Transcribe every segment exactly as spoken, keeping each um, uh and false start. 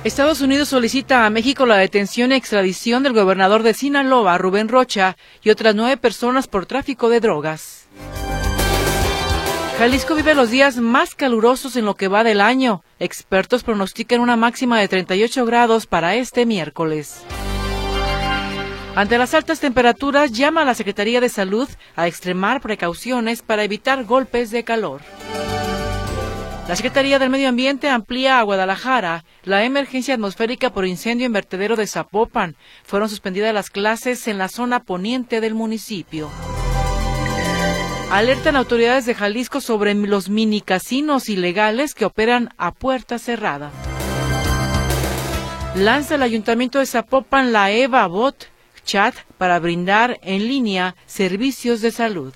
Estados Unidos solicita a México la detención y extradición del gobernador de Sinaloa, Rubén Rocha, y otras nueve personas por tráfico de drogas. Jalisco vive los días más calurosos en lo que va del año. Expertos pronostican una máxima de treinta y ocho grados para este miércoles. Ante las altas temperaturas, llama a la Secretaría de Salud a extremar precauciones para evitar golpes de calor. La Secretaría del Medio Ambiente amplía a Guadalajara la emergencia atmosférica por incendio en vertedero de Zapopan. Fueron suspendidas las clases en la zona poniente del municipio. Alertan autoridades de Jalisco sobre los mini casinos ilegales que operan a puerta cerrada. Lanza el Ayuntamiento de Zapopan la Eva Bot Chat para brindar en línea servicios de salud.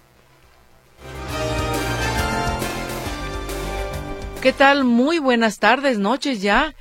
¿Qué tal? Muy buenas tardes, noches ya.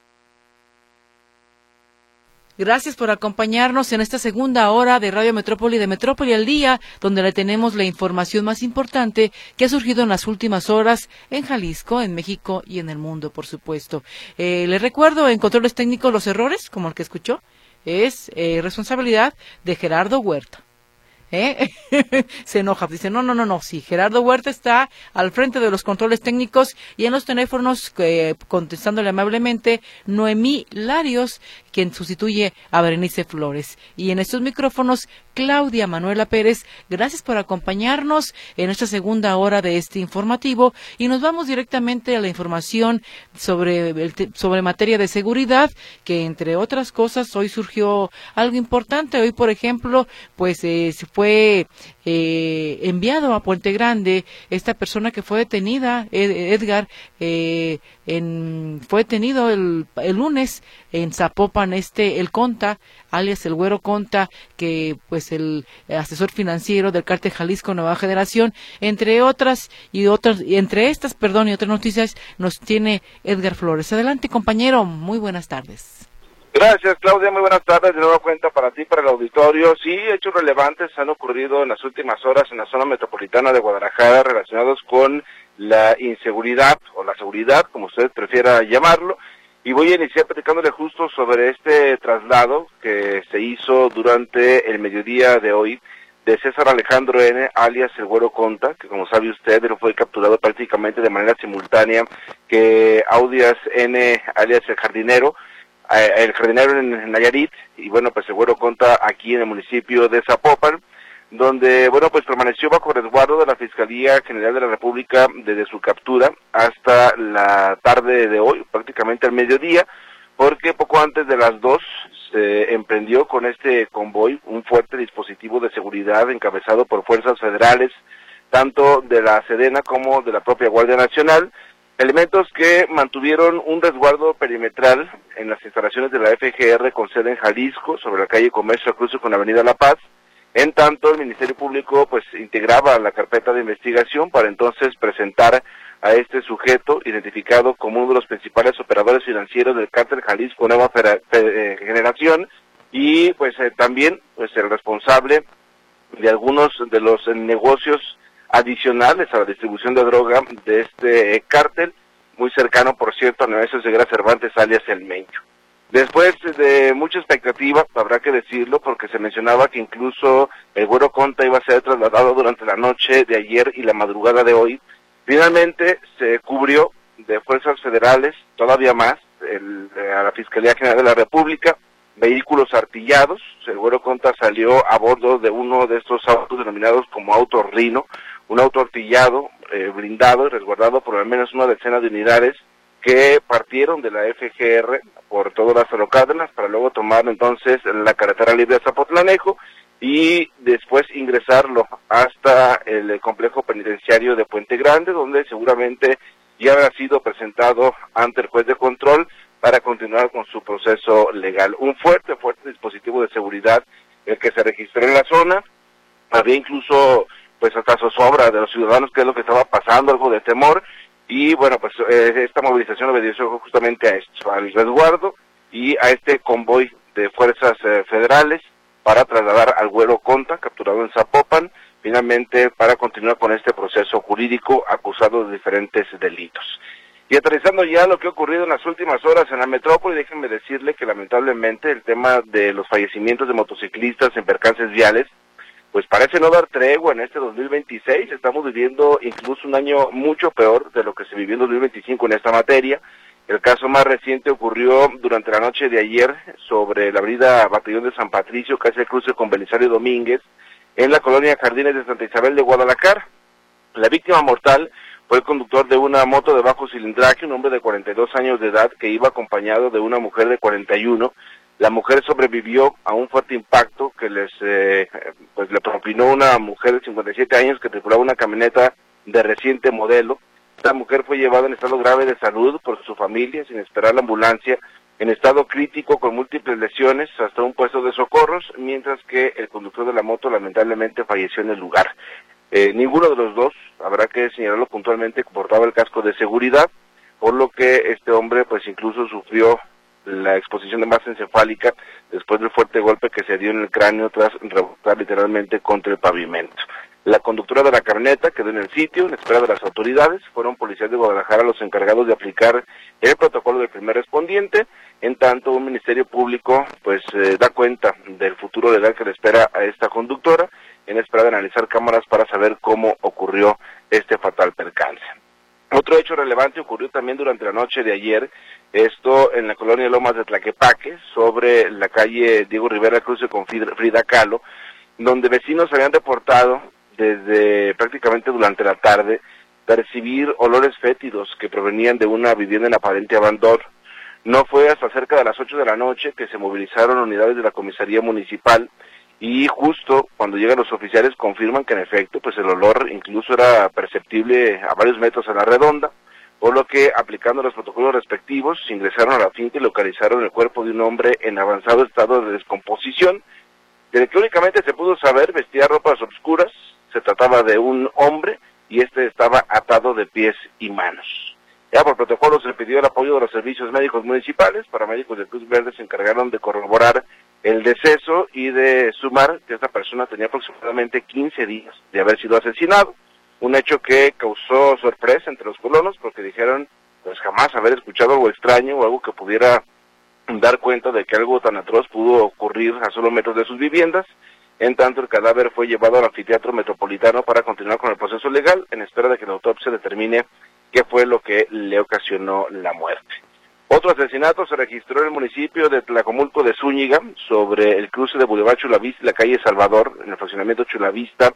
Gracias por acompañarnos en esta segunda hora de Radio Metrópoli de Metrópoli al Día, donde le tenemos la información más importante que ha surgido en las últimas horas en Jalisco, en México y en el mundo, por supuesto. Eh, les recuerdo, en controles técnicos, los errores, como el que escuchó, es eh, responsabilidad de Gerardo Huerta. ¿Eh? Se enoja, dice, no, no, no, no, sí, Gerardo Huerta está al frente de los controles técnicos y en los teléfonos, eh, contestándole amablemente, Noemí Larios, quien sustituye a Berenice Flores. Y en estos micrófonos, Claudia Manuela Pérez. Gracias por acompañarnos en esta segunda hora de este informativo y nos vamos directamente a la información sobre, el sobre materia de seguridad, que entre otras cosas hoy surgió algo importante. Hoy, por ejemplo, pues eh, se fue eh, enviado a Puente Grande esta persona que fue detenida, Ed, Edgar, eh, en, fue detenido el, el lunes en Zapopan, este, el Conta, alias el Güero Conta, que pues el asesor financiero del Cártel Jalisco Nueva Generación, entre otras y otras, y entre estas, perdón, y otras noticias nos tiene Edgar Flores. Adelante, compañero, muy buenas tardes. Gracias, Claudia, muy buenas tardes, de nueva cuenta para ti, para el auditorio. Sí, hechos relevantes han ocurrido en las últimas horas en la zona metropolitana de Guadalajara relacionados con la inseguridad o la seguridad, como usted prefiera llamarlo, y voy a iniciar platicándole justo sobre este traslado que se hizo durante el mediodía de hoy de César Alejandro N., alias el Güero Conta, que como sabe usted, él fue capturado prácticamente de manera simultánea que Audias N., alias el Jardinero, el Jardinero en Nayarit, y bueno, pues el Güero Conta aquí en el municipio de Zapopan, donde, bueno, pues permaneció bajo resguardo de la Fiscalía General de la República desde su captura hasta la tarde de hoy, prácticamente al mediodía, porque poco antes de las dos se emprendió con este convoy un fuerte dispositivo de seguridad encabezado por fuerzas federales, tanto de la Sedena como de la propia Guardia Nacional, elementos que mantuvieron un resguardo perimetral en las instalaciones de la F G R con sede en Jalisco, sobre la calle Comercio Cruce con la Avenida La Paz. En tanto, el Ministerio Público pues integraba la carpeta de investigación para entonces presentar a este sujeto, identificado como uno de los principales operadores financieros del Cártel Jalisco Nueva Generación, y pues eh, también pues el responsable de algunos de los eh, negocios adicionales a la distribución de droga de este eh, cártel, muy cercano, por cierto, a Nemesio Ceguera Cervantes, alias El Mencho. Después de mucha expectativa, habrá que decirlo, porque se mencionaba que incluso el Güero Conta iba a ser trasladado durante la noche de ayer y la madrugada de hoy. Finalmente se cubrió de fuerzas federales, todavía más, el, a la Fiscalía General de la República, vehículos artillados. El Güero Conta salió a bordo de uno de estos autos denominados como Auto Rino, un auto artillado, eh, blindado y resguardado por al menos una decena de unidades que partieron de la F G R por todo Lázaro Cárdenas para luego tomar entonces la carretera libre de Zapotlanejo y después ingresarlo hasta el complejo penitenciario de Puente Grande, donde seguramente ya habrá sido presentado ante el juez de control para continuar con su proceso legal. Un fuerte, fuerte dispositivo de seguridad el que se registró en la zona. Había incluso pues hasta zozobra de los ciudadanos, qué es lo que estaba pasando, algo de temor. Y bueno, pues eh, esta movilización obedeció justamente a esto, al resguardo y a este convoy de fuerzas eh, federales para trasladar al Güero Conta, capturado en Zapopan, finalmente para continuar con este proceso jurídico acusado de diferentes delitos. Y aterrizando ya lo que ha ocurrido en las últimas horas en la metrópoli, déjenme decirle que lamentablemente el tema de los fallecimientos de motociclistas en percances viales, pues parece no dar tregua en este dos mil veintiséis. Estamos viviendo incluso un año mucho peor de lo que se vivió en dos mil veinticinco en esta materia. El caso más reciente ocurrió durante la noche de ayer sobre la avenida Batallón de San Patricio, casi el cruce con Belisario Domínguez, en la colonia Jardines de Santa Isabel de Guadalajara. La víctima mortal fue el conductor de una moto de bajo cilindraje, un hombre de cuarenta y dos años de edad que iba acompañado de una mujer de cuarenta y uno. La mujer sobrevivió a un fuerte impacto que les eh, pues le propinó una mujer de cincuenta y siete años que tripulaba una camioneta de reciente modelo. La mujer fue llevada en estado grave de salud por su familia sin esperar la ambulancia, en estado crítico con múltiples lesiones hasta un puesto de socorros, mientras que el conductor de la moto lamentablemente falleció en el lugar. Eh, ninguno de los dos, habrá que señalarlo puntualmente, portaba el casco de seguridad, por lo que este hombre pues incluso sufrió la exposición de masa encefálica después del fuerte golpe que se dio en el cráneo tras rebotar literalmente contra el pavimento. La conductora de la camioneta quedó en el sitio en espera de las autoridades. Fueron policías de Guadalajara los encargados de aplicar el protocolo del primer respondiente. En tanto, un ministerio público pues eh, da cuenta del futuro legal que le espera a esta conductora, en espera de analizar cámaras para saber cómo ocurrió este fatal percance. Otro hecho relevante ocurrió también durante la noche de ayer, esto en la colonia Lomas de Tlaquepaque, sobre la calle Diego Rivera Cruce con Frida Kahlo, donde vecinos habían reportado desde prácticamente durante la tarde percibir olores fétidos que provenían de una vivienda en aparente abandono. No fue hasta cerca de las ocho de la noche que se movilizaron unidades de la comisaría municipal, y justo cuando llegan los oficiales confirman que en efecto pues el olor incluso era perceptible a varios metros a la redonda, por lo que aplicando los protocolos respectivos ingresaron a la finca y localizaron el cuerpo de un hombre en avanzado estado de descomposición. Del que únicamente se pudo saber vestía ropas oscuras, se trataba de un hombre y este estaba atado de pies y manos. Ya por protocolo se pidió el apoyo de los servicios médicos municipales. Paramédicos de Cruz Verde se encargaron de corroborar el deceso y de sumar que esta persona tenía aproximadamente quince días de haber sido asesinado, un hecho que causó sorpresa entre los colonos porque dijeron pues jamás haber escuchado algo extraño o algo que pudiera dar cuenta de que algo tan atroz pudo ocurrir a solo metros de sus viviendas. En tanto, el cadáver fue llevado al anfiteatro metropolitano para continuar con el proceso legal en espera de que la autopsia determine qué fue lo que le ocasionó la muerte. Otro asesinato se registró en el municipio de Tlacomulco de Zúñiga, sobre el cruce de Boulevard Chulavista y la calle Salvador, en el fraccionamiento Chulavista.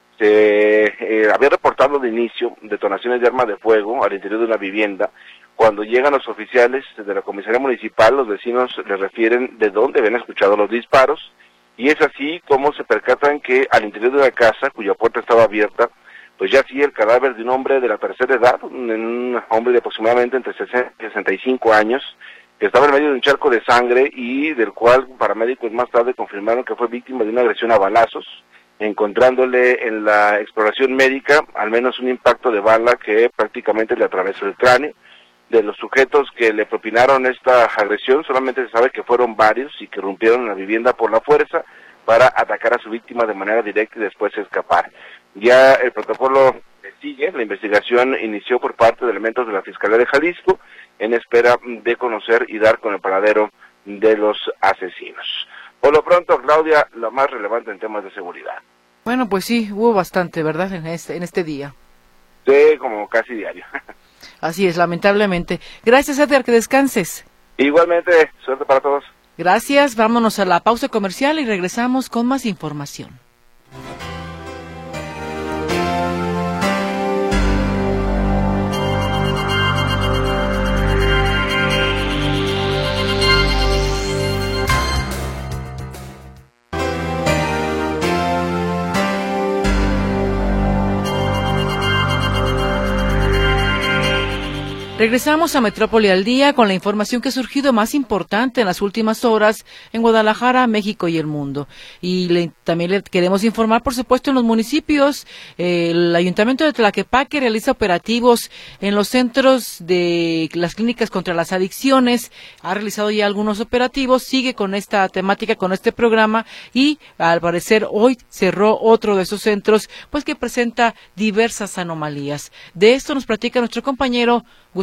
Se eh, había reportado de inicio detonaciones de arma de fuego al interior de una vivienda. Cuando llegan los oficiales de la comisaría municipal, los vecinos les refieren de dónde habían escuchado los disparos, y es así como se percatan que al interior de la casa, cuya puerta estaba abierta, pues ya sí el cadáver de un hombre de la tercera edad, un, un hombre de aproximadamente entre sesenta y sesenta y cinco años, que estaba en medio de un charco de sangre y del cual paramédicos más tarde confirmaron que fue víctima de una agresión a balazos, encontrándole en la exploración médica al menos un impacto de bala que prácticamente le atravesó el cráneo. De los sujetos que le propinaron esta agresión, solamente se sabe que fueron varios y que irrumpieron en la vivienda por la fuerza para atacar a su víctima de manera directa y después escapar. Ya el protocolo sigue, la investigación inició por parte de elementos de la Fiscalía de Jalisco en espera de conocer y dar con el paradero de los asesinos. Por lo pronto, Claudia, lo más relevante en temas de seguridad. Bueno, pues sí, hubo bastante, ¿verdad?, en este, en este día. Sí, como casi diario. Así es, lamentablemente. Gracias, Edgar, que descanses. Igualmente, suerte para todos. Gracias, vámonos a la pausa comercial y regresamos con más información. Regresamos a Metrópoli al Día con la información que ha surgido más importante en las últimas horas en Guadalajara, México y el mundo. Y le, también le queremos informar, por supuesto, en los municipios. Eh, el Ayuntamiento de Tlaquepaque realiza operativos en los centros de las clínicas contra las adicciones. Ha realizado ya algunos operativos, sigue con esta temática, con este programa, y al parecer hoy cerró otro de esos centros, pues que presenta diversas anomalías. De esto nos platica nuestro compañero Gustavo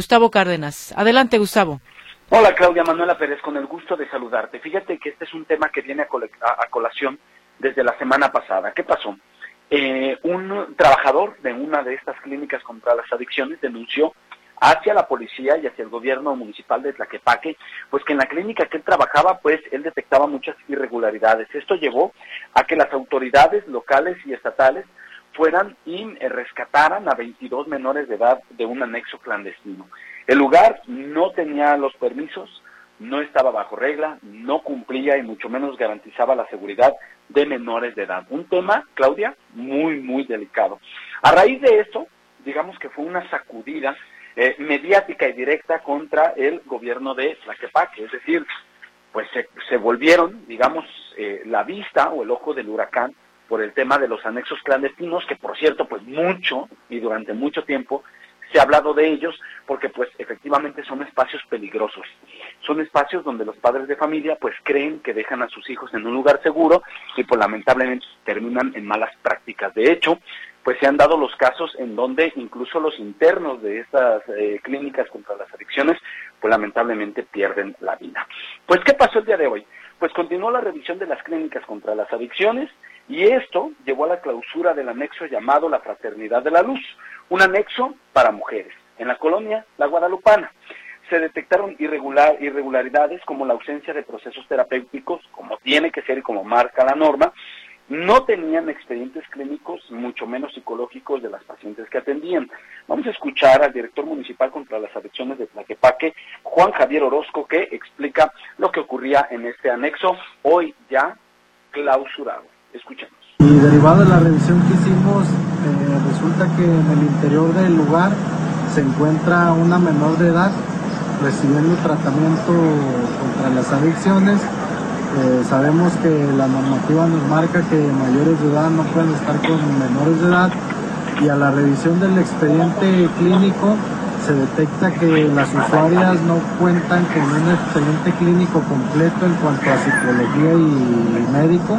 Gustavo Cárdenas. Adelante, Gustavo. Hola, Claudia Manuela Pérez, con el gusto de saludarte. Fíjate que este es un tema que viene a, col a, a colación desde la semana pasada. ¿Qué pasó? Eh, un trabajador de una de estas clínicas contra las adicciones denunció hacia la policía y hacia el gobierno municipal de Tlaquepaque, pues que en la clínica que él trabajaba, pues él detectaba muchas irregularidades. Esto llevó a que las autoridades locales y estatales fueran y eh, rescataran a veintidós menores de edad de un anexo clandestino. El lugar no tenía los permisos, no estaba bajo regla, no cumplía y mucho menos garantizaba la seguridad de menores de edad. Un tema, Claudia, muy, muy delicado. A raíz de esto, digamos que fue una sacudida eh, mediática y directa contra el gobierno de Tlaquepaque, es decir, pues se, se volvieron, digamos, eh, la vista o el ojo del huracán por el tema de los anexos clandestinos, que por cierto, pues mucho y durante mucho tiempo se ha hablado de ellos, porque pues efectivamente son espacios peligrosos, son espacios donde los padres de familia pues creen que dejan a sus hijos en un lugar seguro y pues lamentablemente terminan en malas prácticas. De hecho, pues se han dado los casos en donde incluso los internos de estas eh, clínicas contra las adicciones pues lamentablemente pierden la vida. Pues ¿qué pasó el día de hoy? Pues continuó la revisión de las clínicas contra las adicciones y esto llevó a la clausura del anexo llamado la Fraternidad de la Luz, un anexo para mujeres, en la colonia La Guadalupana. Se detectaron irregular, irregularidades como la ausencia de procesos terapéuticos, como tiene que ser y como marca la norma. No tenían expedientes clínicos, mucho menos psicológicos de las pacientes que atendían. Vamos a escuchar al director municipal contra las adicciones de Tlaquepaque, Juan Javier Orozco, que explica lo que ocurría en este anexo, hoy ya clausurado. Escuchemos. Y derivado de la revisión que hicimos, eh, resulta que en el interior del lugar se encuentra una menor de edad recibiendo tratamiento contra las adicciones. Eh, sabemos que la normativa nos marca que mayores de edad no pueden estar con menores de edad, y a la revisión del expediente clínico se detecta que las usuarias no cuentan con un expediente clínico completo en cuanto a psicología y médico,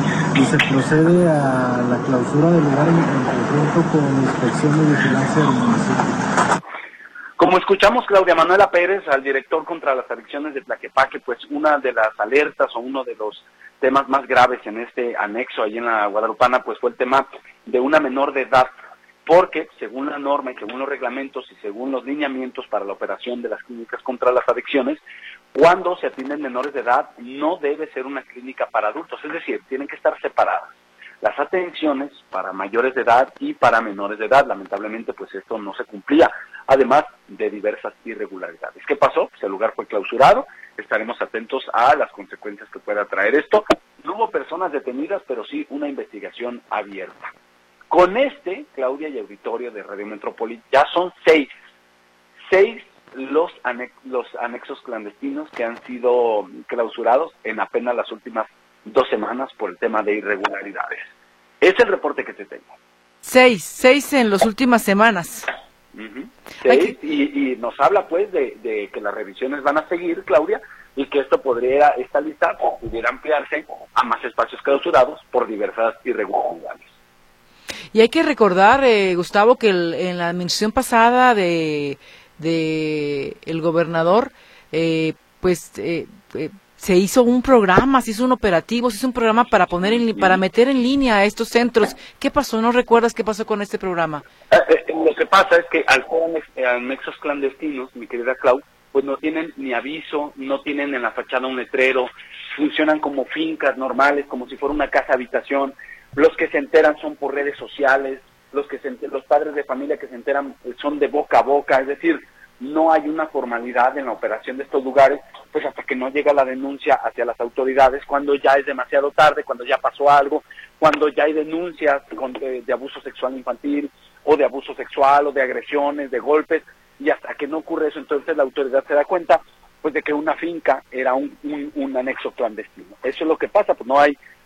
y se procede a la clausura del lugar en conjunto con la inspección de vigilancia del municipio. Como escuchamos Claudia Manuela Pérez, al director contra las adicciones de Tlaquepaque, pues una de las alertas o uno de los temas más graves en este anexo ahí en la Guadalupana, pues fue el tema de una menor de edad, porque según la norma y según los reglamentos y según los lineamientos para la operación de las clínicas contra las adicciones, cuando se atienden menores de edad no debe ser una clínica para adultos, es decir, tienen que estar separadas las atenciones para mayores de edad y para menores de edad. Lamentablemente pues esto no se cumplía, además de diversas irregularidades. ¿Qué pasó? Pues el lugar fue clausurado, estaremos atentos a las consecuencias que pueda traer esto. No hubo personas detenidas, pero sí una investigación abierta. Con este, Claudia y auditorio de Radio Metrópoli, ya son seis, seis los, anex, los anexos clandestinos que han sido clausurados en apenas las últimas dos semanas por el tema de irregularidades. Es el reporte que te tengo. Seis, seis en las últimas semanas. Uh-huh. Seis, que... y, y nos habla pues de, de que las revisiones van a seguir, Claudia, y que esto podría, esta lista pudiera ampliarse a más espacios clausurados por diversas irregularidades. Y hay que recordar, eh, Gustavo, que el, en la administración pasada de, de el gobernador, eh, pues eh, eh, se hizo un programa, se hizo un operativo, se hizo un programa para poner en, para meter en línea a estos centros. ¿Qué pasó? ¿No recuerdas qué pasó con este programa? Eh, eh, lo que pasa es que al ser anexos clandestinos, mi querida Clau, pues no tienen ni aviso, no tienen en la fachada un letrero, funcionan como fincas normales, como si fuera una casa habitación. Los que se enteran son por redes sociales, los que se enter, los padres de familia que se enteran son de boca a boca, es decir, no hay una formalidad en la operación de estos lugares, pues hasta que no llega la denuncia hacia las autoridades, cuando ya es demasiado tarde, cuando ya pasó algo, cuando ya hay denuncias de, de abuso sexual infantil, o de abuso sexual, o de agresiones, de golpes, y hasta que no ocurre eso, entonces la autoridad se da cuenta pues de que una finca era un, un, un anexo clandestino. Eso es lo que pasa, pues no hay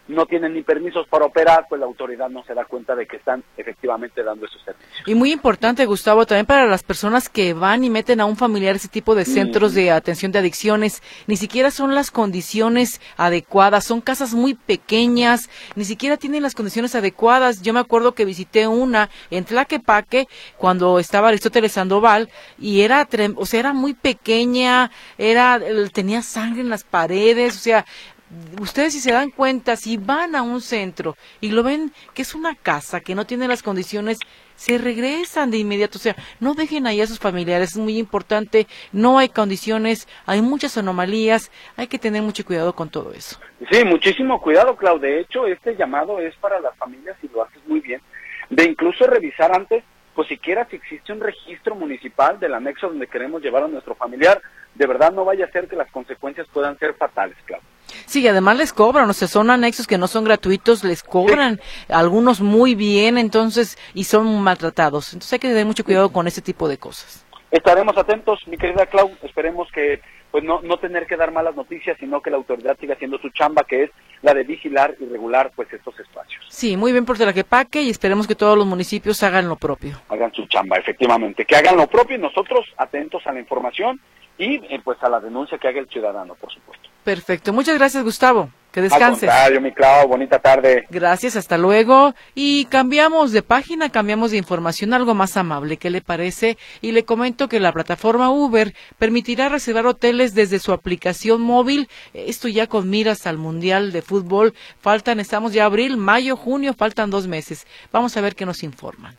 no tienen ni permisos para operar, pues la autoridad no se da cuenta de que están efectivamente dando esos servicios. Y muy importante, Gustavo, también para las personas que van y meten a un familiar ese tipo de centros de atención de adicciones, ni siquiera son las condiciones adecuadas, son casas muy pequeñas, ni siquiera tienen las condiciones adecuadas. Yo me acuerdo que visité una en Tlaquepaque cuando estaba Aristóteles Sandoval y era, o sea, era muy pequeña, era, tenía sangre en las paredes, o sea, ustedes si se dan cuenta, si van a un centro y lo ven que es una casa, que no tiene las condiciones, se regresan de inmediato, o sea, no dejen ahí a sus familiares, es muy importante, no hay condiciones, hay muchas anomalías, hay que tener mucho cuidado con todo eso. Sí, muchísimo cuidado, Clau, de hecho, este llamado es para las familias y lo haces muy bien, de incluso revisar antes, pues siquiera si existe un registro municipal del anexo donde queremos llevar a nuestro familiar, de verdad no vaya a ser que las consecuencias puedan ser fatales, Clau. Sí, y además les cobran, o sea, son anexos que no son gratuitos, les cobran, sí, algunos muy bien, entonces, y son maltratados. Entonces hay que tener mucho cuidado con ese tipo de cosas. Estaremos atentos, mi querida Clau, esperemos que pues no, no tener que dar malas noticias, sino que la autoridad siga haciendo su chamba, que es la de vigilar y regular pues estos espacios. Sí, muy bien por Tlaquepaque y esperemos que todos los municipios hagan lo propio. Hagan su chamba, efectivamente, que hagan lo propio y nosotros atentos a la información y eh, pues a la denuncia que haga el ciudadano, por supuesto. Perfecto, muchas gracias, Gustavo, que descanses. Al contrario, mi Clau, bonita tarde. Gracias, hasta luego, y cambiamos de página, cambiamos de información, algo más amable, ¿qué le parece? Y le comento que la plataforma Uber permitirá reservar hoteles desde su aplicación móvil, esto ya con miras al Mundial de Fútbol, faltan, estamos ya abril, mayo, junio, faltan dos meses, vamos a ver qué nos informan.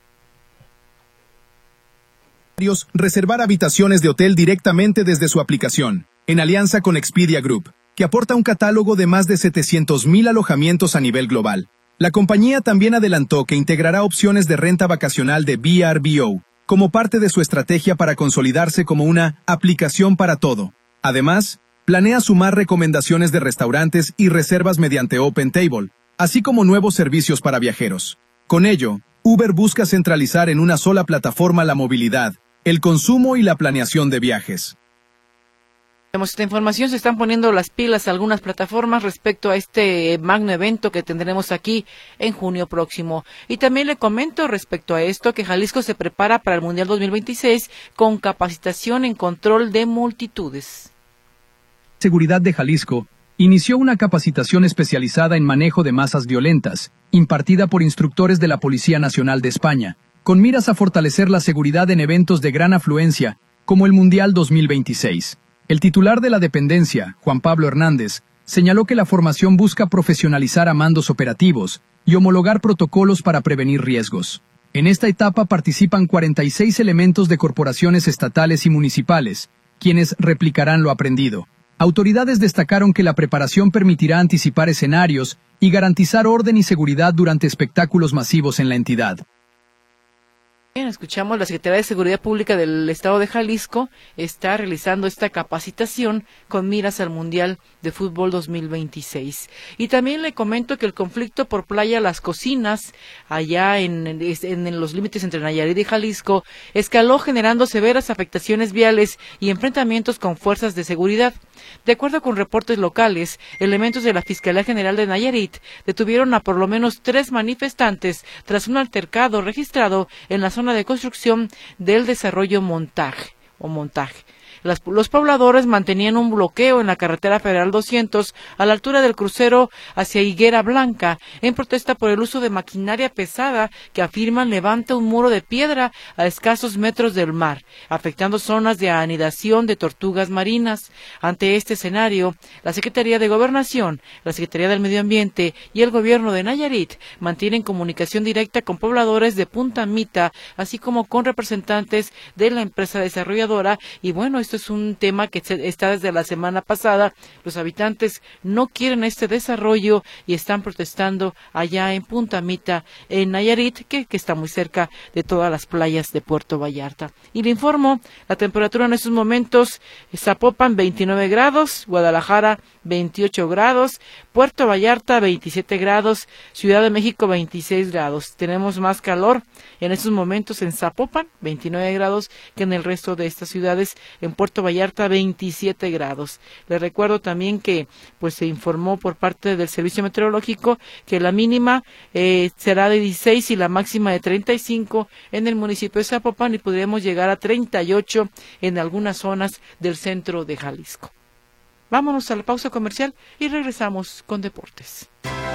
Reservar habitaciones de hotel directamente desde su aplicación, en alianza con Expedia Group, que aporta un catálogo de más de setecientos mil alojamientos a nivel global. La compañía también adelantó que integrará opciones de renta vacacional de V R B O, como parte de su estrategia para consolidarse como una aplicación para todo. Además, planea sumar recomendaciones de restaurantes y reservas mediante OpenTable, así como nuevos servicios para viajeros. Con ello, Uber busca centralizar en una sola plataforma la movilidad, el consumo y la planeación de viajes. Tenemos esta información, se están poniendo las pilas algunas plataformas respecto a este magno evento que tendremos aquí en junio próximo. Y también le comento respecto a esto que Jalisco se prepara para el Mundial dos mil veintiséis con capacitación en control de multitudes. Seguridad de Jalisco inició una capacitación especializada en manejo de masas violentas, impartida por instructores de la Policía Nacional de España, con miras a fortalecer la seguridad en eventos de gran afluencia, como el Mundial dos mil veintiséis. El titular de la dependencia, Juan Pablo Hernández, señaló que la formación busca profesionalizar a mandos operativos y homologar protocolos para prevenir riesgos. En esta etapa participan cuarenta y seis elementos de corporaciones estatales y municipales, quienes replicarán lo aprendido. Autoridades destacaron que la preparación permitirá anticipar escenarios y garantizar orden y seguridad durante espectáculos masivos en la entidad. Bien, escuchamos, la Secretaría de Seguridad Pública del Estado de Jalisco está realizando esta capacitación con miras al Mundial de Fútbol dos mil veintiséis. Y también le comento que el conflicto por playa Las Cocinas, allá en, en, en los límites entre Nayarit y Jalisco, escaló generando severas afectaciones viales y enfrentamientos con fuerzas de seguridad. De acuerdo con reportes locales, elementos de la Fiscalía General de Nayarit detuvieron a por lo menos tres manifestantes tras un altercado registrado en la zona de construcción del desarrollo montaje o montaje. Las, los pobladores mantenían un bloqueo en la carretera federal doscientos a la altura del crucero hacia Higuera Blanca en protesta por el uso de maquinaria pesada que afirman levanta un muro de piedra a escasos metros del mar, afectando zonas de anidación de tortugas marinas. Ante este escenario, la Secretaría de Gobernación, la Secretaría del Medio Ambiente y el Gobierno de Nayarit mantienen comunicación directa con pobladores de Punta Mita, así como con representantes de la empresa desarrolladora. Y bueno, esto es un tema que está desde la semana pasada. Los habitantes no quieren este desarrollo y están protestando allá en Punta Mita, en Nayarit, que, que está muy cerca de todas las playas de Puerto Vallarta. Y le informo, la temperatura en estos momentos, Zapopan veintinueve grados, Guadalajara veintiocho grados, Puerto Vallarta veintisiete grados, Ciudad de México veintiséis grados. Tenemos más calor en estos momentos en Zapopan, veintinueve grados, que en el resto de estas ciudades. En Puerto Vallarta veintisiete grados. Les recuerdo también que pues se informó por parte del Servicio Meteorológico que la mínima eh, será de dieciséis y la máxima de treinta y cinco en el municipio de Zapopan, y podríamos llegar a treinta y ocho en algunas zonas del centro de Jalisco. Vámonos a la pausa comercial y regresamos con deportes.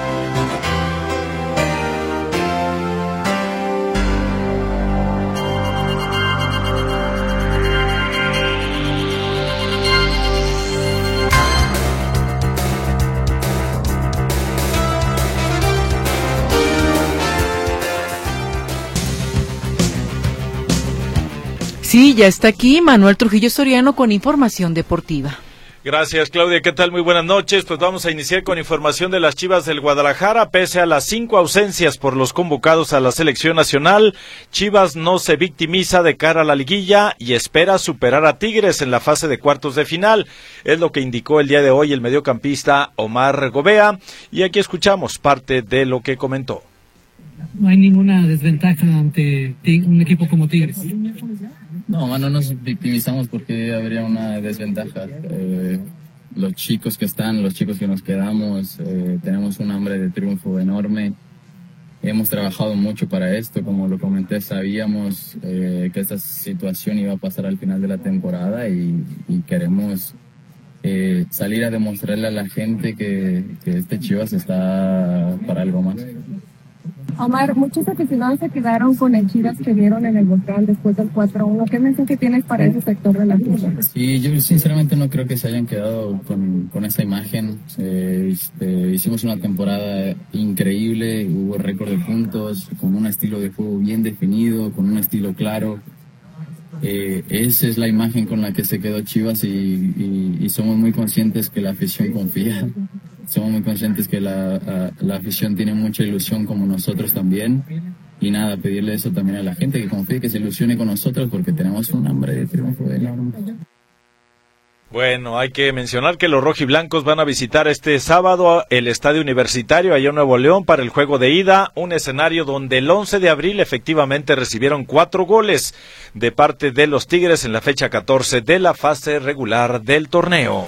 Sí, ya está aquí Manuel Trujillo Soriano con información deportiva. Gracias, Claudia. ¿Qué tal? Muy buenas noches. Pues vamos a iniciar con información de las Chivas del Guadalajara. Pese a las cinco ausencias por los convocados a la selección nacional, Chivas no se victimiza de cara a la liguilla y espera superar a Tigres en la fase de cuartos de final. Es lo que indicó el día de hoy el mediocampista Omar Gobea. Y aquí escuchamos parte de lo que comentó. No hay ninguna desventaja ante un equipo como Tigres. No, no nos victimizamos porque habría una desventaja. Eh, los chicos que están, los chicos que nos quedamos, eh, tenemos un hambre de triunfo enorme. Hemos trabajado mucho para esto, como lo comenté, sabíamos eh, que esta situación iba a pasar al final de la temporada y, y queremos eh, salir a demostrarle a la gente que, que este Chivas está para algo más. Omar, muchos aficionados se quedaron con el Chivas que vieron en el volcán después del cuatro uno. ¿Qué mensaje tienes para ese sector de la fiesta? Sí, yo sinceramente no creo que se hayan quedado con, con esa imagen. Eh, este, hicimos una temporada increíble, hubo récord de puntos, con un estilo de juego bien definido, con un estilo claro. Eh, esa es la imagen con la que se quedó Chivas y, y, y somos muy conscientes que la afición confía. Somos muy conscientes que la, la afición tiene mucha ilusión como nosotros también. Y nada, pedirle eso también a la gente, que confíe, que se ilusione con nosotros porque tenemos un hambre de triunfo enorme. Bueno, hay que mencionar que los rojiblancos van a visitar este sábado el Estadio Universitario allá en Nuevo León para el juego de ida, un escenario donde el once de abril efectivamente recibieron cuatro goles de parte de los Tigres en la fecha catorce de la fase regular del torneo.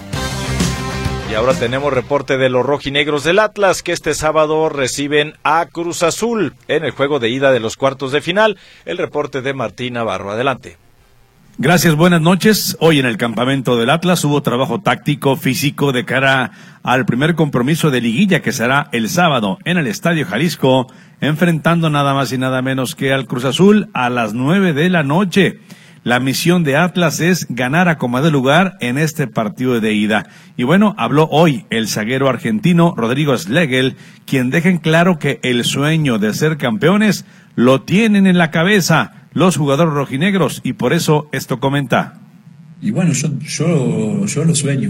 Y ahora tenemos reporte de los rojinegros del Atlas, que este sábado reciben a Cruz Azul en el juego de ida de los cuartos de final. El reporte de Martín Navarro. Adelante. Gracias, buenas noches. Hoy en el campamento del Atlas hubo trabajo táctico, físico de cara al primer compromiso de liguilla que será el sábado en el Estadio Jalisco, enfrentando nada más y nada menos que al Cruz Azul a las nueve de la noche. La misión de Atlas es ganar a como de lugar en este partido de ida. Y bueno, habló hoy el zaguero argentino Rodrigo Schlegel, quien deja en claro que el sueño de ser campeones lo tienen en la cabeza los jugadores rojinegros, y por eso esto comenta. Y bueno, yo yo yo lo sueño.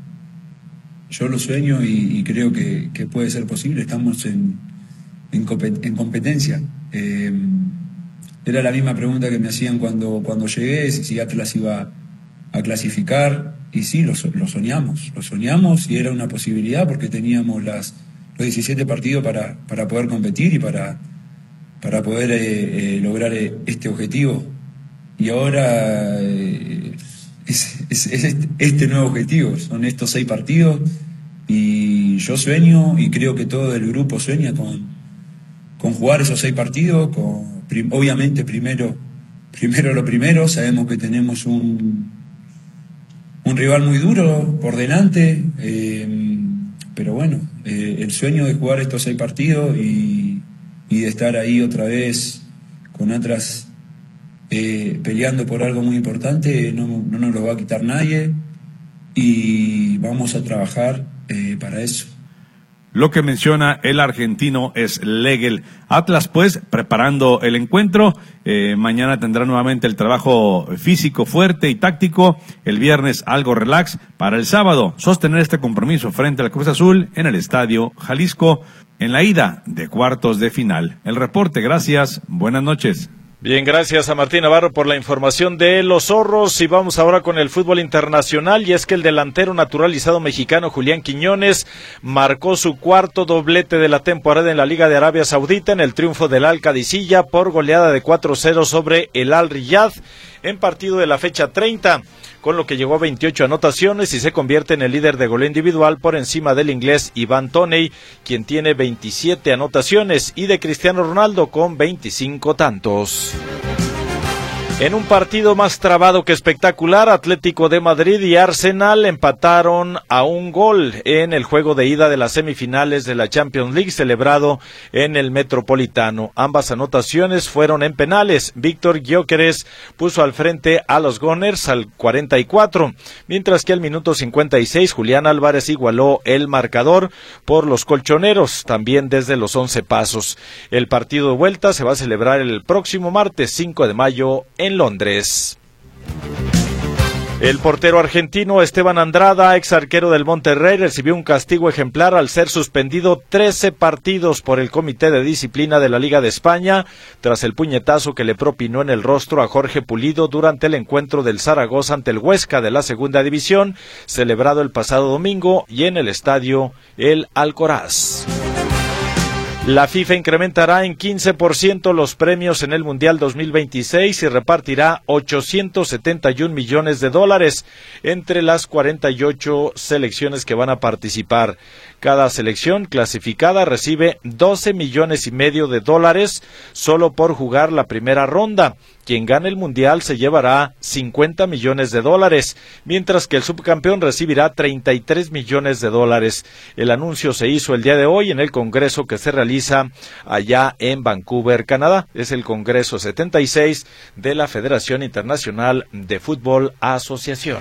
Yo lo sueño y, y creo que, que puede ser posible. Estamos en, en, en competencia. Eh, Era la misma pregunta que me hacían cuando, cuando llegué, si Atlas iba a clasificar, y sí, lo, lo soñamos, lo soñamos y era una posibilidad porque teníamos las, los diecisiete partidos para, para poder competir y para, para poder eh, eh, lograr eh, este objetivo. Y ahora eh, es, es, es este nuevo objetivo, son estos seis partidos y yo sueño y creo que todo el grupo sueña con, con jugar esos seis partidos, con obviamente primero primero lo primero, sabemos que tenemos un un rival muy duro por delante, eh, pero bueno, eh, el sueño de jugar estos seis partidos y, y de estar ahí otra vez con Atlas eh, peleando por algo muy importante no, no nos lo va a quitar nadie y vamos a trabajar eh, para eso. Lo que menciona el argentino es Schlegel. Atlas, pues, preparando el encuentro. Eh, mañana tendrá nuevamente el trabajo físico fuerte y táctico. El viernes algo relax. Para el sábado, sostener este compromiso frente al Cruz Azul en el Estadio Jalisco en la ida de cuartos de final. El reporte, gracias. Buenas noches. Bien, gracias a Martín Navarro por la información de los zorros y vamos ahora con el fútbol internacional y es que el delantero naturalizado mexicano Julián Quiñones marcó su cuarto doblete de la temporada en la Liga de Arabia Saudita en el triunfo del Al Qadisiyah por goleada de cuatro cero sobre el Al Riyad en partido de la fecha treinta, con lo que llegó a veintiocho anotaciones y se convierte en el líder de goleo individual por encima del inglés Ivan Toney, quien tiene veintisiete anotaciones, y de Cristiano Ronaldo con veinticinco tantos. En un partido más trabado que espectacular, Atlético de Madrid y Arsenal empataron a un gol en el juego de ida de las semifinales de la Champions League celebrado en el Metropolitano. Ambas anotaciones fueron en penales. Víctor Gyökeres puso al frente a los Gunners al cuarenta y cuatro, mientras que al minuto cincuenta y seis Julián Álvarez igualó el marcador por los colchoneros, también desde los once pasos. El partido de vuelta se va a celebrar el próximo martes cinco de mayo en en Londres. El portero argentino Esteban Andrada, ex arquero del Monterrey, recibió un castigo ejemplar al ser suspendido trece partidos por el Comité de Disciplina de la Liga de España tras el puñetazo que le propinó en el rostro a Jorge Pulido durante el encuentro del Zaragoza ante el Huesca de la Segunda División, celebrado el pasado domingo y en el estadio El Alcoraz. La FIFA incrementará en quince por ciento los premios en el Mundial dos mil veintiséis y repartirá ochocientos setenta y un millones de dólares entre las cuarenta y ocho selecciones que van a participar. Cada selección clasificada recibe doce millones y medio de dólares solo por jugar la primera ronda. Quien gane el Mundial se llevará cincuenta millones de dólares, mientras que el subcampeón recibirá treinta y tres millones de dólares. El anuncio se hizo el día de hoy en el congreso que se realiza allá en Vancouver, Canadá. Es el Congreso setenta y seis de la Federación Internacional de Fútbol Asociación.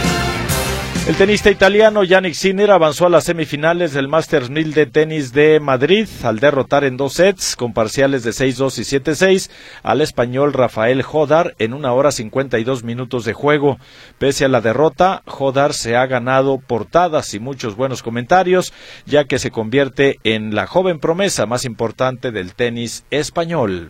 El tenista italiano Jannik Sinner avanzó a las semifinales del Masters mil de tenis de Madrid al derrotar en dos sets con parciales de seis dos y siete seis al español Rafael Jodar en una hora cincuenta y dos minutos de juego. Pese a la derrota, Jodar se ha ganado portadas y muchos buenos comentarios, ya que se convierte en la joven promesa más importante del tenis español.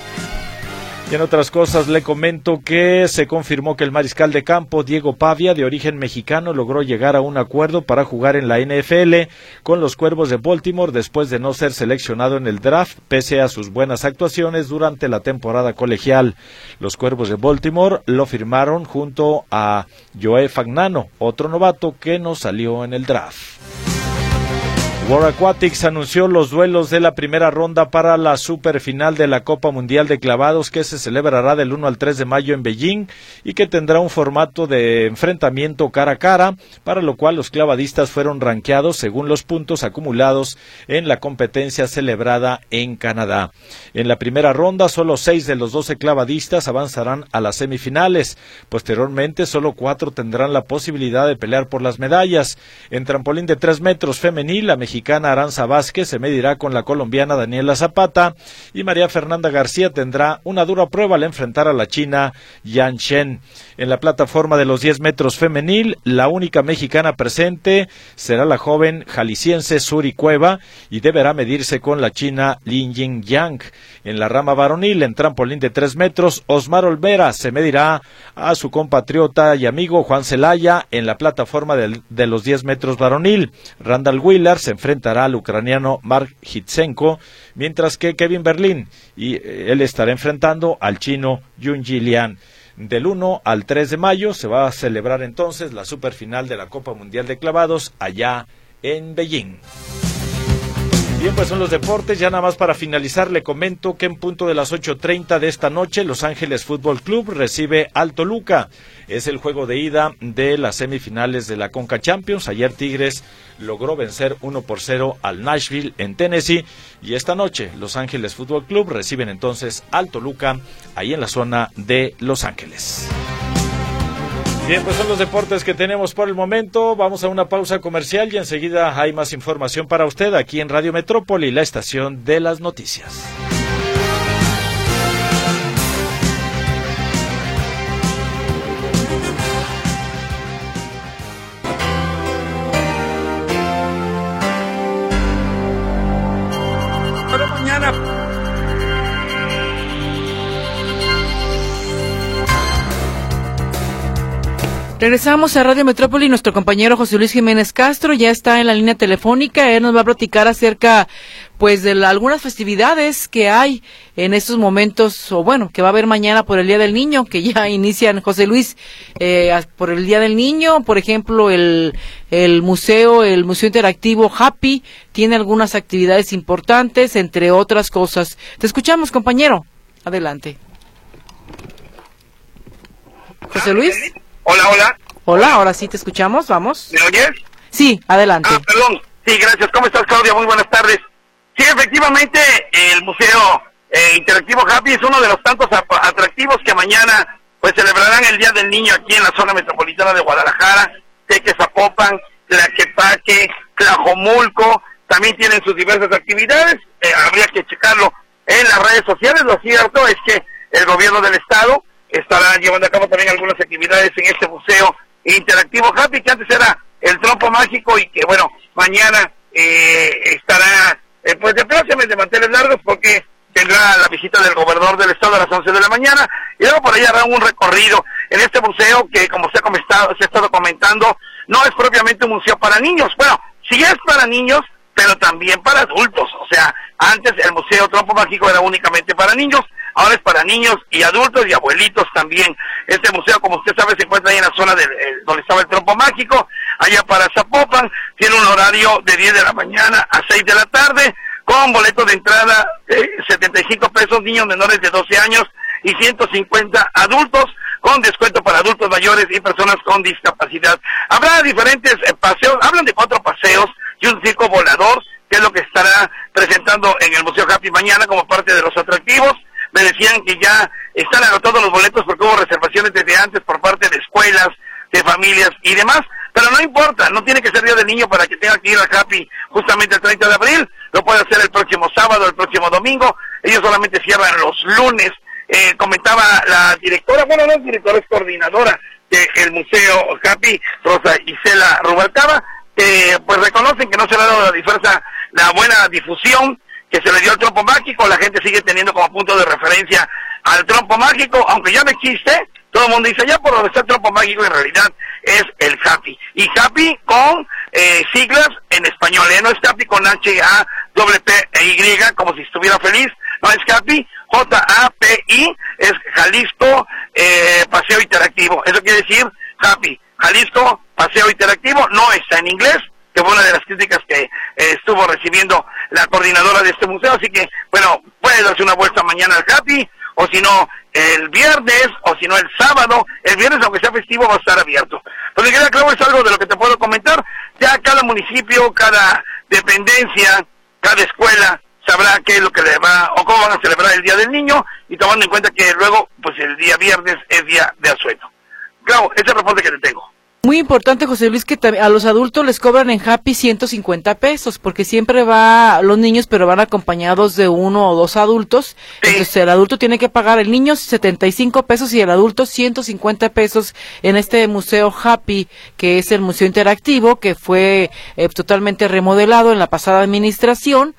Y en otras cosas le comento que se confirmó que el mariscal de campo Diego Pavia, de origen mexicano, logró llegar a un acuerdo para jugar en la N F L con los Cuervos de Baltimore después de no ser seleccionado en el draft, pese a sus buenas actuaciones durante la temporada colegial. Los Cuervos de Baltimore lo firmaron junto a Joe Fagnano, otro novato que no salió en el draft. World Aquatics anunció los duelos de la primera ronda para la superfinal de la Copa Mundial de Clavados que se celebrará del uno al tres de mayo en Beijing y que tendrá un formato de enfrentamiento cara a cara, para lo cual los clavadistas fueron rankeados según los puntos acumulados en la competencia celebrada en Canadá. En la primera ronda, solo seis de los doce clavadistas avanzarán a las semifinales. Posteriormente, solo cuatro tendrán la posibilidad de pelear por las medallas. En trampolín de tres metros femenil, la mexicana Aranza Vázquez se medirá con la colombiana Daniela Zapata y María Fernanda García tendrá una dura prueba al enfrentar a la china Yan Shen. En la plataforma de los diez metros femenil, la única mexicana presente será la joven jalisciense Suri Cueva y deberá medirse con la china Lin Yin Yang. En la rama varonil, en trampolín de tres metros, Osmar Olvera se medirá a su compatriota y amigo Juan Celaya en la plataforma de, de los diez metros varonil. Randall Wheeler se enfrentará al ucraniano Mark Hitsenko, mientras que Kevin Berlín y eh, él estará enfrentando al chino Yunji Lian. Del uno al tres de mayo se va a celebrar entonces la superfinal de la Copa Mundial de Clavados allá en Beijing. Bien, pues son los deportes. Ya nada más para finalizar le comento que en punto de las ocho treinta de esta noche Los Ángeles Fútbol Club recibe al Toluca. Es el juego de ida de las semifinales de la Conca Champions. Ayer Tigres logró vencer uno por cero al Nashville en Tennessee y esta noche Los Ángeles Fútbol Club reciben entonces al Toluca ahí en la zona de Los Ángeles. Bien, pues son los deportes que tenemos por el momento. Vamos a una pausa comercial y enseguida hay más información para usted aquí en Radio Metrópoli, la estación de las noticias. Pero mañana. Regresamos a Radio Metrópoli. Nuestro compañero José Luis Jiménez Castro ya está en la línea telefónica. Él nos va a platicar acerca, pues, de la, algunas festividades que hay en estos momentos, o bueno, que va a haber mañana por el Día del Niño, que ya inician, José Luis, eh, por el Día del Niño. Por ejemplo, el, el museo, el Museo Interactivo Happy, tiene algunas actividades importantes, entre otras cosas. Te escuchamos, compañero. Adelante. José Luis. Hola, hola. Hola, ahora sí te escuchamos, vamos. ¿Me oyes? Sí, adelante. Ah, perdón. Sí, gracias. ¿Cómo estás, Claudia? Muy buenas tardes. Sí, efectivamente, el Museo eh, Interactivo Happy es uno de los tantos atractivos que mañana pues celebrarán el Día del Niño aquí en la zona metropolitana de Guadalajara, Teques, Zapopan, Tlaquepaque, Tlajomulco. También tienen sus diversas actividades. Eh, habría que checarlo en las redes sociales. Lo cierto es que el gobierno del estado estará llevando a cabo también algunas actividades en este Museo Interactivo Happy, que antes era el Trompo Mágico y que, bueno, mañana eh, estará, eh, pues, de plácemes de manteles largos, porque tendrá la visita del gobernador del estado a las once de la mañana, y luego por ahí hará un recorrido en este museo que, como se ha, comentado, se ha estado comentando, no es propiamente un museo para niños. Bueno, sí es para niños, pero también para adultos. O sea, antes el Museo Trompo Mágico era únicamente para niños, ahora es para niños y adultos y abuelitos también. Este museo, como usted sabe, se encuentra ahí en la zona de, eh, donde estaba el Trompo Mágico, allá para Zapopan. Tiene un horario de diez de la mañana a seis de la tarde, con boleto de entrada de setenta y cinco pesos, niños menores de doce años, y ciento cincuenta adultos, con descuento para adultos mayores y personas con discapacidad. Habrá diferentes eh, paseos, hablan de cuatro paseos y un circo volador, que es lo que estará presentando en el Museo Happy mañana como parte de los atractivos. Me decían que ya están agotados los boletos porque hubo reservaciones desde antes por parte de escuelas, de familias y demás, pero no importa, no tiene que ser Día del Niño para que tenga que ir a Happy justamente el treinta de abril, lo puede hacer el próximo sábado, el próximo domingo. Ellos solamente cierran los lunes. Eh, comentaba la directora, bueno, no es directora, es coordinadora del Museo Happy, Rosa Isela Rubalcaba, que pues reconocen que no se le ha dado la, diversa, la buena difusión que se le dio al Trompo Mágico. La gente sigue teniendo como punto de referencia al Trompo Mágico, aunque ya no existe. Todo el mundo dice, ya por donde está el Trompo Mágico, en realidad es el Happy. Y Happy con eh, siglas en español, ¿eh? No es Happy con H A P P E Y, como si estuviera feliz. No, es Happy, J A P I, es Jalisco eh, Paseo Interactivo. Eso quiere decir Happy, Jalisco Paseo Interactivo. No está en inglés, que fue una de las críticas que eh, estuvo recibiendo la coordinadora de este museo. Así que, bueno, puede darse una vuelta mañana al Happy, o si no, el viernes, o si no, el sábado. El viernes, aunque sea festivo, va a estar abierto. Pero me queda claro, es algo de lo que te puedo comentar. Ya cada municipio, cada dependencia, cada escuela sabrá qué es lo que le va, o cómo van a celebrar el Día del Niño, y tomando en cuenta que luego, pues el día viernes es día de asueto. Claro, ese es el reporte que te tengo. Muy importante, José Luis, que a los adultos les cobran en Happy ciento cincuenta pesos, porque siempre va los niños, pero van acompañados de uno o dos adultos. Sí. Entonces el adulto tiene que pagar, el niño setenta y cinco pesos y el adulto ciento cincuenta pesos en este Museo Happy, que es el Museo Interactivo, que fue eh, totalmente remodelado en la pasada administración,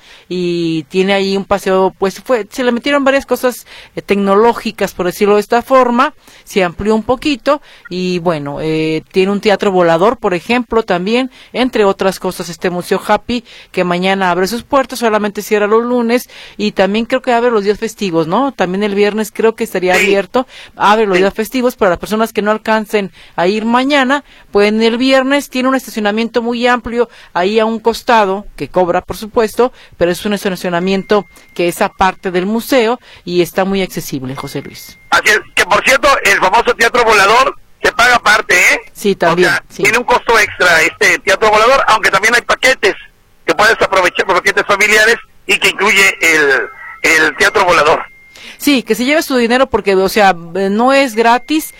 y tiene ahí un paseo, pues fue, se le metieron varias cosas eh, tecnológicas, por decirlo de esta forma, se amplió un poquito, y bueno, eh, tiene un teatro volador, por ejemplo, también, entre otras cosas, este Museo Happy, que mañana abre sus puertas, solamente cierra los lunes, y también creo que abre los días festivos, ¿no? También el viernes creo que estaría sí. abierto, abre los sí. días festivos, para las personas que no alcancen a ir mañana, pueden el viernes. Tiene un estacionamiento muy amplio, ahí a un costado, que cobra, por supuesto, pero es un estacionamiento que es aparte del museo, y está muy accesible, José Luis. Así es, que por cierto, el famoso teatro volador se paga aparte, ¿eh? Sí, también. O sea, sí. Tiene un costo extra este teatro volador, aunque también hay paquetes que puedes aprovechar, por paquetes familiares, y que incluye el, el teatro volador. Sí, que se lleve su dinero porque, o sea, no es gratis,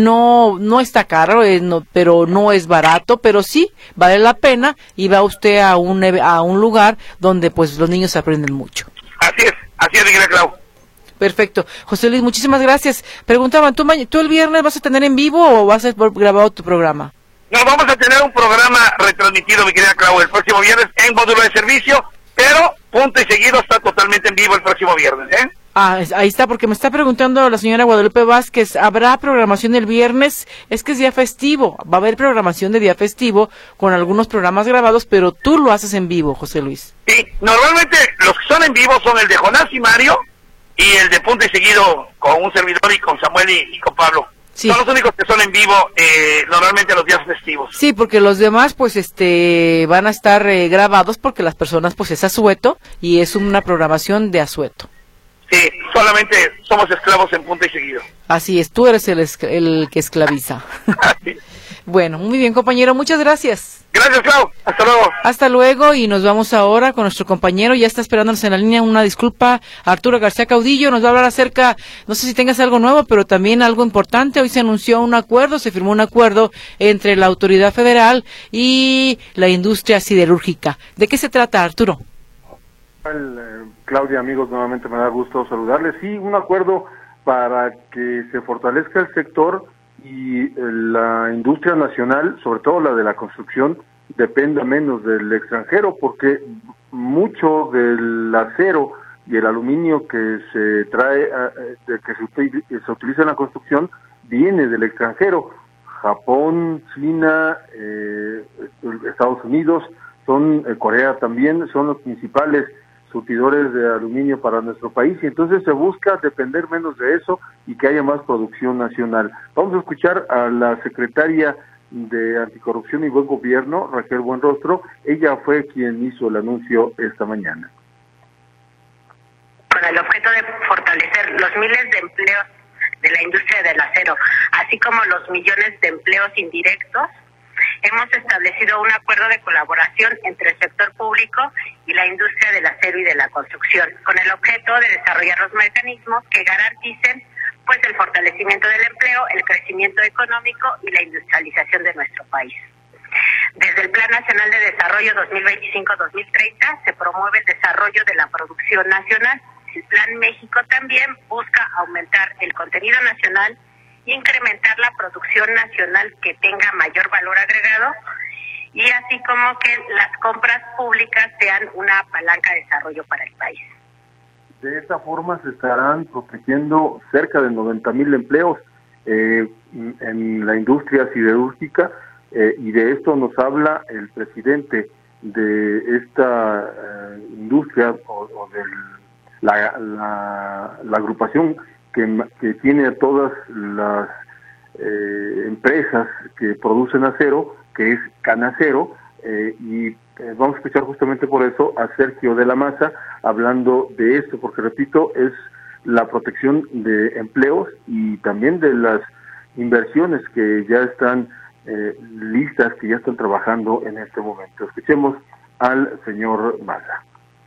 no no está caro, eh, no, pero no es barato, pero sí vale la pena, y va usted a un a un lugar donde pues los niños aprenden mucho. Así es, así es, Miguel Clau. Perfecto. José Luis, muchísimas gracias. Preguntaban, ¿tú, ¿tú el viernes vas a tener en vivo o vas a haber grabado tu programa? No, vamos a tener un programa retransmitido, mi querida Clau, el próximo viernes en módulo de servicio, pero punto y seguido está totalmente en vivo el próximo viernes, ¿eh? Ah, ahí está, porque me está preguntando la señora Guadalupe Vázquez, ¿habrá programación el viernes? Es que es día festivo, va a haber programación de día festivo con algunos programas grabados, pero tú lo haces en vivo, José Luis. Sí, normalmente los que son en vivo son el de Jonás y Mario y el de Punto y Seguido con un servidor y con Samuel y, y con Pablo. Sí. Son los únicos que son en vivo eh, normalmente los días festivos. Sí, porque los demás pues este van a estar eh, grabados porque las personas pues es asueto y es una programación de asueto. Sí, solamente somos esclavos en Punto y Seguido. Así es, tú eres el, escl- el que esclaviza. Bueno, muy bien, compañero, muchas gracias. Gracias, Clau. Hasta luego. Hasta luego, y nos vamos ahora con nuestro compañero, ya está esperándonos en la línea, una disculpa, Arturo García Caudillo, nos va a hablar acerca, no sé si tengas algo nuevo, pero también algo importante. Hoy se anunció un acuerdo, se firmó un acuerdo entre la autoridad federal y la industria siderúrgica. ¿De qué se trata, Arturo? Claudia, amigos, nuevamente me da gusto saludarles. Sí, un acuerdo para que se fortalezca el sector y la industria nacional, sobre todo la de la construcción, dependa menos del extranjero, porque mucho del acero y el aluminio que se trae, que se, se utiliza en la construcción, viene del extranjero. Japón, China, eh, Estados Unidos, son eh, Corea también, son los principales surtidores de aluminio para nuestro país, y entonces se busca depender menos de eso y que haya más producción nacional. Vamos a escuchar a la secretaria de Anticorrupción y Buen Gobierno, Raquel Buenrostro. Ella fue quien hizo el anuncio esta mañana. Con el objeto de fortalecer los miles de empleos de la industria del acero, así como los millones de empleos indirectos, hemos establecido un acuerdo de colaboración entre el sector público y la industria del acero y de la construcción, con el objeto de desarrollar los mecanismos que garanticen pues el fortalecimiento del empleo, el crecimiento económico y la industrialización de nuestro país. Desde el Plan Nacional de Desarrollo dos mil veinticinco a dos mil treinta se promueve el desarrollo de la producción nacional. El Plan México también busca aumentar el contenido nacional, incrementar la producción nacional que tenga mayor valor agregado, y así como que las compras públicas sean una palanca de desarrollo para el país. De esta forma se estarán protegiendo cerca de noventa mil empleos eh, en la industria siderúrgica, eh, y de esto nos habla el presidente de esta eh, industria o, o de la, la, la agrupación que, que tiene a todas las eh, empresas que producen acero, que es Canacero, eh, y eh, vamos a escuchar justamente por eso a Sergio de la Maza hablando de esto, porque repito, es la protección de empleos y también de las inversiones que ya están eh, listas, que ya están trabajando en este momento. Escuchemos al señor Maza.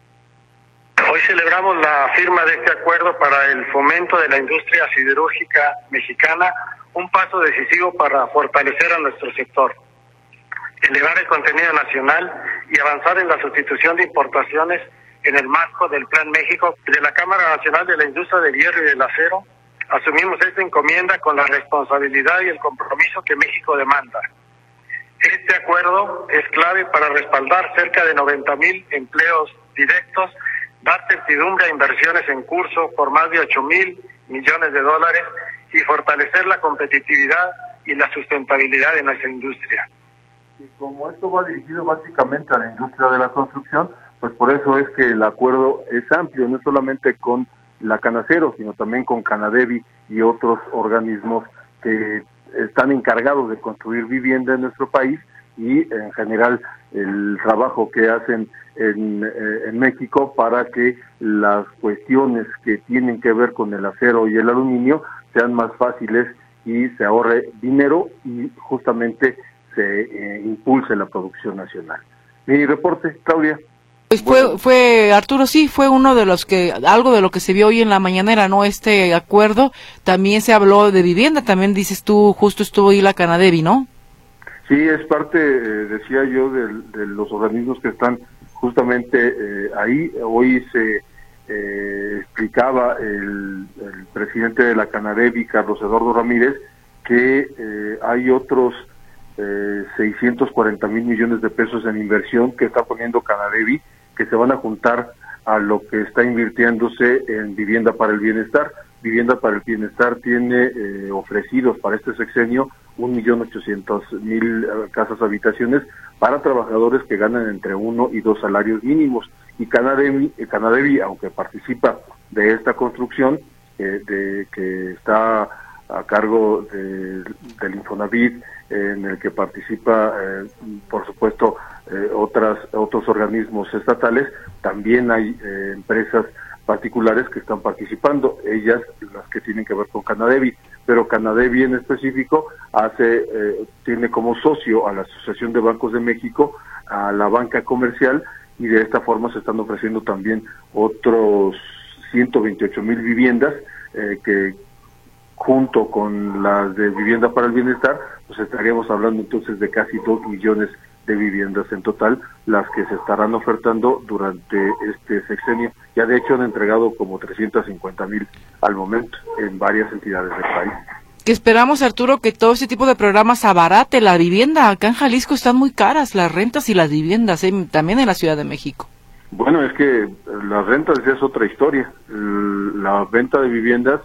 Hoy celebramos la firma de este acuerdo para el fomento de la industria siderúrgica mexicana, un paso decisivo para fortalecer a nuestro sector, elevar el contenido nacional y avanzar en la sustitución de importaciones en el marco del Plan México. De la Cámara Nacional de la Industria del Hierro y del Acero asumimos esta encomienda con la responsabilidad y el compromiso que México demanda. Este acuerdo es clave para respaldar cerca de noventa mil empleos directos, dar certidumbre a inversiones en curso por más de ocho mil millones de dólares y fortalecer la competitividad y la sustentabilidad de nuestra industria. Y como esto va dirigido básicamente a la industria de la construcción, pues por eso es que el acuerdo es amplio, no solamente con la Canacero, sino también con Canadevi y otros organismos que están encargados de construir vivienda en nuestro país, y en general el trabajo que hacen en, eh, en México para que las cuestiones que tienen que ver con el acero y el aluminio sean más fáciles y se ahorre dinero y justamente se eh, impulse la producción nacional. Mi reporte, Claudia. Pues fue, bueno. fue, Arturo, sí, fue uno de los que, algo de lo que se vio hoy en la mañanera, ¿no? Este acuerdo, también se habló de vivienda, también dices tú, justo estuvo ahí la Canadevi, ¿no? Sí, es parte, eh, decía yo, de, de los organismos que están justamente eh, ahí. Hoy se eh, explicaba el, el presidente de la Canadevi, Carlos Eduardo Ramírez, que eh, hay otros eh, seiscientos cuarenta mil millones de pesos en inversión que está poniendo Canadevi, que se van a juntar a lo que está invirtiéndose en Vivienda para el Bienestar. Vivienda para el Bienestar tiene eh, ofrecidos para este sexenio un millón ochocientos mil casas habitaciones para trabajadores que ganan entre uno y dos salarios mínimos. Y Canadevi, eh, Canadevi aunque participa de esta construcción, eh, de que está a cargo de, del Infonavit, eh, en el que participa, eh, por supuesto, eh, otras otros organismos estatales, también hay eh, empresas particulares que están participando, ellas las que tienen que ver con Canadevi, pero Canadevi en específico hace eh, tiene como socio a la Asociación de Bancos de México, a la banca comercial, y de esta forma se están ofreciendo también otros ciento veintiocho mil viviendas eh, que junto con las de Vivienda para el Bienestar, pues estaríamos hablando entonces de casi dos millones de viviendas en total, las que se estarán ofertando durante este sexenio. Ya de hecho han entregado como trescientos cincuenta mil al momento en varias entidades del país. Que esperamos, Arturo, que todo ese tipo de programas abarate la vivienda. Acá en Jalisco están muy caras las rentas y las viviendas, ¿eh? También en la Ciudad de México. Bueno, es que las rentas es otra historia. La venta de viviendas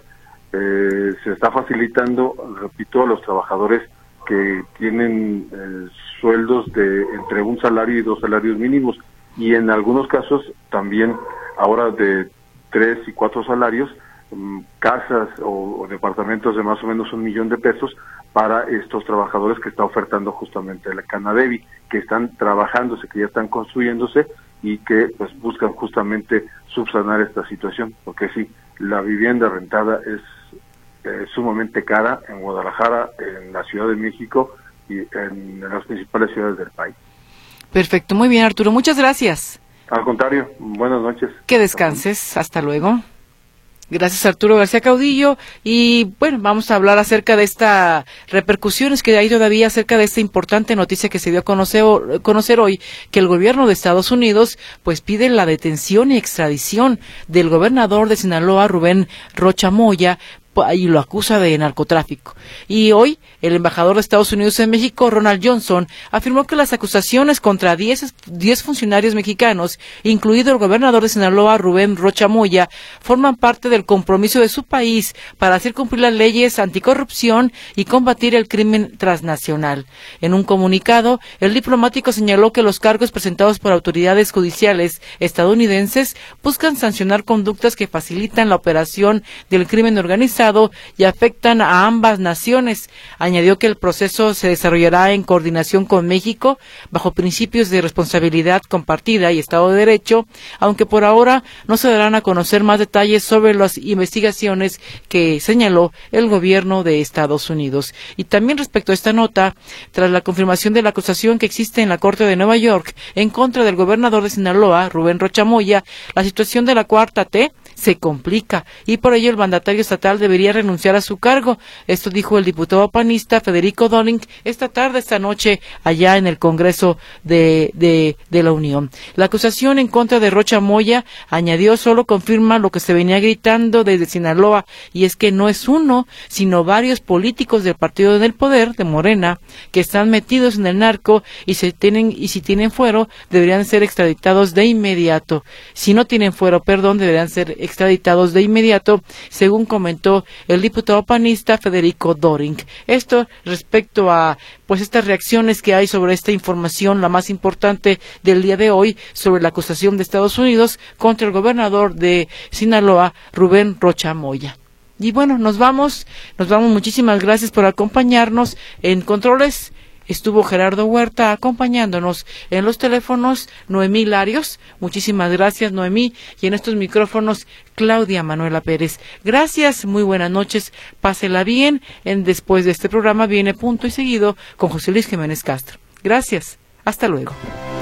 eh, se está facilitando, repito, a los trabajadores que tienen eh, sueldos de entre un salario y dos salarios mínimos, y en algunos casos también ahora de tres y cuatro salarios, um, casas o, o departamentos de más o menos un millón de pesos para estos trabajadores que está ofertando justamente la Canadevi, que están trabajándose, que ya están construyéndose y que pues buscan justamente subsanar esta situación, porque sí, la vivienda rentada es Eh, sumamente cara en Guadalajara, en la Ciudad de México y en, en las principales ciudades del país. Perfecto, muy bien, Arturo, muchas gracias. Al contrario, buenas noches. Que descanses, hasta luego. Gracias, Arturo García Caudillo. Y bueno, vamos a hablar acerca de estas repercusiones que hay todavía acerca de esta importante noticia que se dio a conocer, conocer hoy, que el gobierno de Estados Unidos pues pide la detención y extradición del gobernador de Sinaloa, Rubén Rocha Moya, y lo acusa de narcotráfico. Y hoy, el embajador de Estados Unidos en México, Ronald Johnson, afirmó que las acusaciones contra diez funcionarios mexicanos, incluido el gobernador de Sinaloa, Rubén Rocha Moya, forman parte del compromiso de su país para hacer cumplir las leyes anticorrupción y combatir el crimen transnacional. En un comunicado, el diplomático señaló que los cargos presentados por autoridades judiciales estadounidenses buscan sancionar conductas que facilitan la operación del crimen organizado y afectan a ambas naciones. Añadió que el proceso se desarrollará en coordinación con México, bajo principios de responsabilidad compartida y Estado de Derecho, aunque por ahora no se darán a conocer más detalles sobre las investigaciones que señaló el gobierno de Estados Unidos. Y también respecto a esta nota, tras la confirmación de la acusación que existe en la Corte de Nueva York en contra del gobernador de Sinaloa, Rubén Rocha Moya, la situación de la cuarta T se complica y por ello el mandatario estatal debería renunciar a su cargo. Esto dijo el diputado panista Federico Doring esta tarde, esta noche, allá en el Congreso de, de, de la Unión. La acusación en contra de Rocha Moya, añadió, solo confirma lo que se venía gritando desde Sinaloa, y es que no es uno, sino varios políticos del partido del poder, de Morena, que están metidos en el narco y se tienen y si tienen fuero, deberían ser extraditados de inmediato. Si no tienen fuero, perdón, deberían ser extraditados de inmediato, según comentó el diputado panista Federico Doring. Esto respecto a pues estas reacciones que hay sobre esta información, la más importante del día de hoy, sobre la acusación de Estados Unidos contra el gobernador de Sinaloa, Rubén Rocha Moya. Y bueno, nos vamos, nos vamos, muchísimas gracias por acompañarnos. En controles estuvo Gerardo Huerta acompañándonos, en los teléfonos Noemí Larios, muchísimas gracias Noemí, y en estos micrófonos Claudia Manuela Pérez. Gracias, muy buenas noches, pásela bien. En después de este programa viene Punto y Seguido con José Luis Jiménez Castro. Gracias, hasta luego.